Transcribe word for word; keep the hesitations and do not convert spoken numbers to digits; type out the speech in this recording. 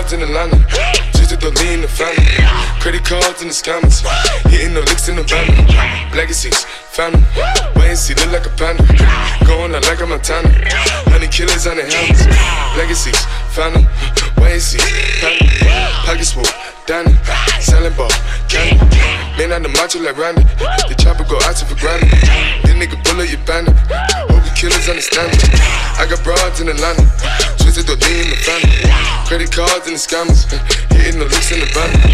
broads in Atlanta, twisted the lean the family. Credit cards and the scammers, hitting the licks in the van. Legacies, family, wait and see, look like a panda. Going out like a Montana, honey killers on the helmets. Legacies, family, wait and see, family. Pockets full, Danny, selling ball, candy. Man on the macho like Randy, the chopper go out to for granted. This nigga bullet, you bandit. Hope you killers understand it. I got broads in Atlanta, twisted the lean in the family. Credit cards and the scammers, hitting the licks in the van.